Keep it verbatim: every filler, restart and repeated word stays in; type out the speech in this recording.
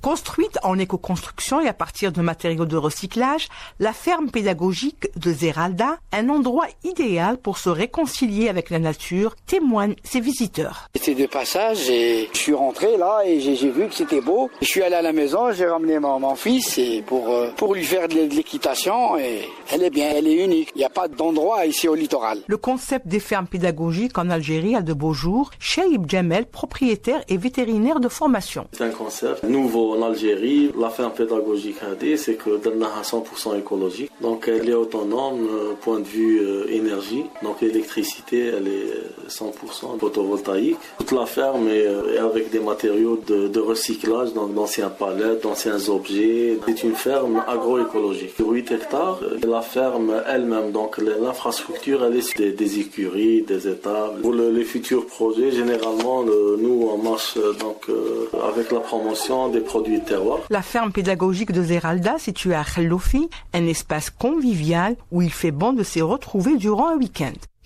Construite en éco-construction et à partir de matériaux de recyclage, la ferme pédagogique de Zeralda, un endroit idéal pour se réconcilier avec la nature, témoignent ses visiteurs. J'étais de passage et je suis rentré là et j'ai, j'ai vu que c'était beau. Je suis allé à la maison, j'ai ramené mon, mon fils et pour, pour lui faire de l'équitation et elle est bien, elle est unique. Il n'y a pas d'endroit ici au littoral. Le concept des fermes pédagogiques en Algérie a de beaux jours. Cheib Djamel, propriétaire et vétérinaire de formation. C'est un concept nouveau en Algérie. La ferme pédagogique, c'est que donne à cent pour cent écologique. Donc elle est autonome, point de vue euh, énergie. Donc l'électricité, elle est cent pour cent photovoltaïque. Toute la ferme est, est avec des matériaux de, de recyclage, donc d'anciens palettes, d'anciens objets. C'est une ferme agroécologique. huit hectares. La ferme elle-même, donc l'infrastructure, elle est des, des écuries, des étables. Pour le, les futurs projets, généralement, le, nous on marche donc euh, avec la promotion des produits de terroir. La ferme pédagogique de Zeralda, située à Khelloufi, un espace convivial où il fait bon de se retrouver durant un week-end.